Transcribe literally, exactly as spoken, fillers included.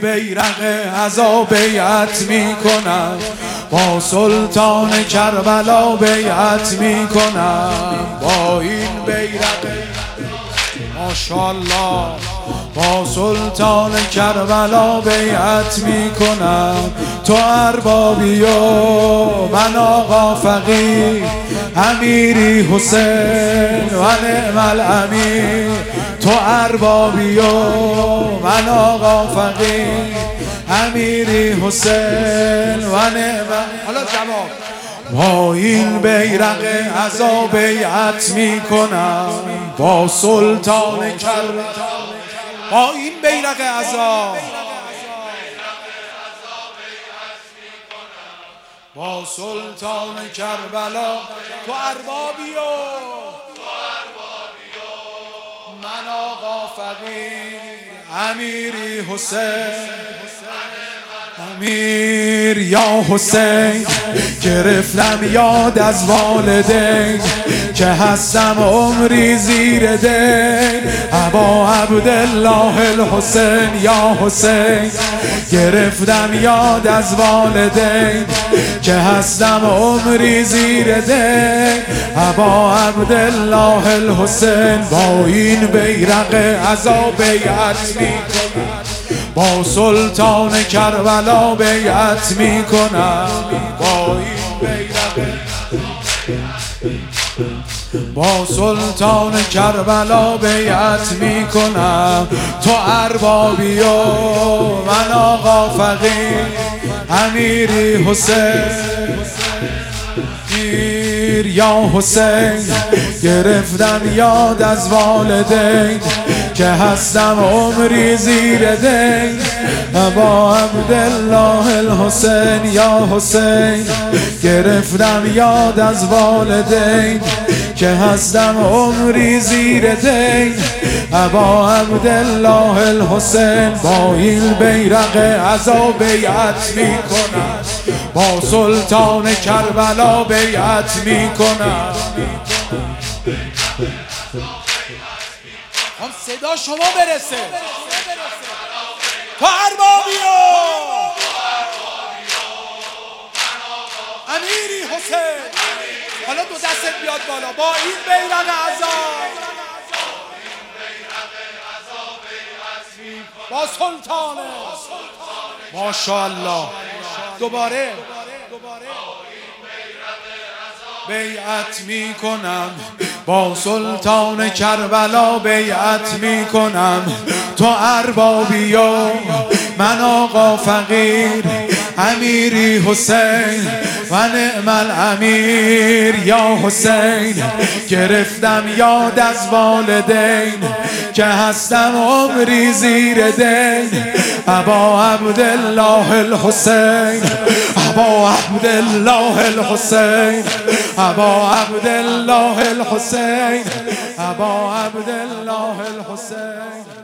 بیرق عزا بیعت میکنم، با سلطان کربلا بیعت میکنم. با این بیرق ماشاءالله با سلطان کربلا بیعت میکنم. تو اربابی و من آقا فقیر، امیری حسین و نعم الامیر. تو اربابی و من آقا فقیر، امیری حسین و نعم. حالا جواب: با این بیرق عزا بیعت میکنم، با سلطان کربلا. با این بیرق عزا با سلطان کربلا. تو اربابی و من آقا فقیر، امیری حسین. امیر یا حسین، گرفتم یاد از والدین که هستم عمری زیر دین. ابا عبدالله الحسین یا حسین، گرفتم یاد از والدین که هستم عمری زیر دین. ابا عبدالله الحسین، با این بیرق عزا بیعت میکنم، با سلطان کربلا بیعت میکنم. با این بیرق با سلطان کربلا بیعت میکنم. تو اربابی و من آقا فقیر، امیری حسین. یا حسین، گرفتم یاد از والدین که هستم عمری زیر دین. ابا عبدالله الحسین یا حسین، گرفتم یاد از والدین که هستم عمری زیر دین. ابا عبدالله الحسین، با این بیرق عزا بیعت میکنم، با سلطان کربلا بیعت میکنم. هم صدا شما برسه. تو اربابی و امیری حسین. حالا دو دستت بیاد بالا. با این بیرق عزا با سلطان. ماشاءالله. دوباره بیعت میکنم، با سلطان کربلا بیعت میکنم. تو اربابی و من آقا فقیر، امیری حسین و نعم الامیر. یا حسین، گرفتم یاد از والدین که هستم عمری زیر دین. ابا عبدالله الحسین، ابا عبدالله الحسین، ابا عبدالله الحسین، ابا عبدالله الحسین.